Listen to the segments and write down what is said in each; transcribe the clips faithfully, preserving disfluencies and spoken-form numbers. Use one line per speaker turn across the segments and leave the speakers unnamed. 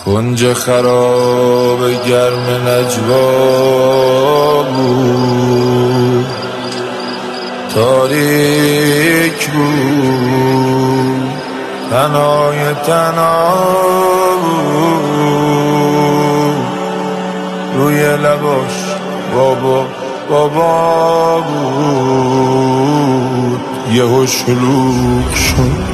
کنج خراب گرم نجوا بود، تاریک بود، تنهای تنها بود، روی لباش بابا بابا بود. یهو شلوغ شد،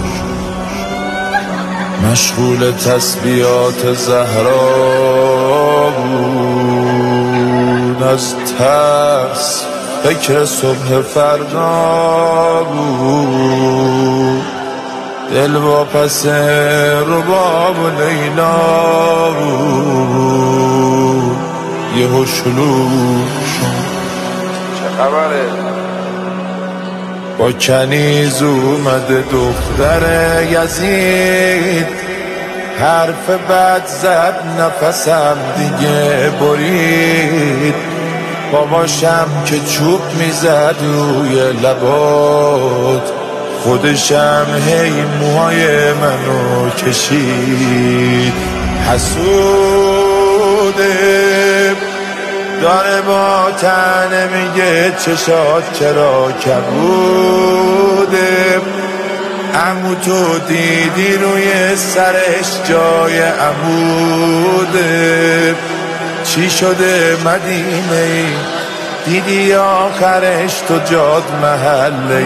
مشغول تسبیحات زهرا بود، از ترس فکر صبح فردا بود، دل با پس رباب و لیلا بود. یهو شلوغ شد،
چه خبره؟
با کنیز اومده دختر یزید، حرف بد زد نفسم دیگه برید، باباشم که چوب میزد روی لبات، خودشم هی موهای منو کشید. حسوده داره با تنه میگه چشات چرا کبوده، عمو تو دیدی روی سرش جای عموده، چی شده مدینه ای دیدی آخرش تو جاد محله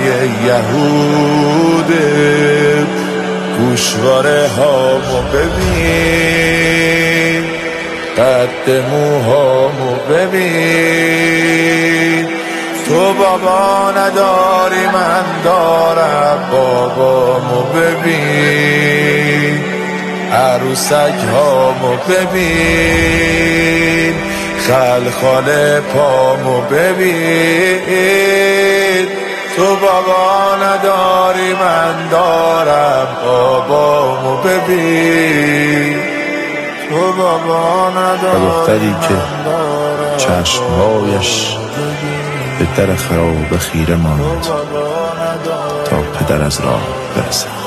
یهوده، گوشواره هامو ببین، قد موهامو ببین، تو بابا نداری من دارم بابامو ببین، عروسک هامو ببین، خلخال پامو ببین، تو بابا نداری من دارم بابامو ببین، تو بابا نداری.
و دختری که چشمهایش به در خراب خیره ماند تا پدر از راه برسد.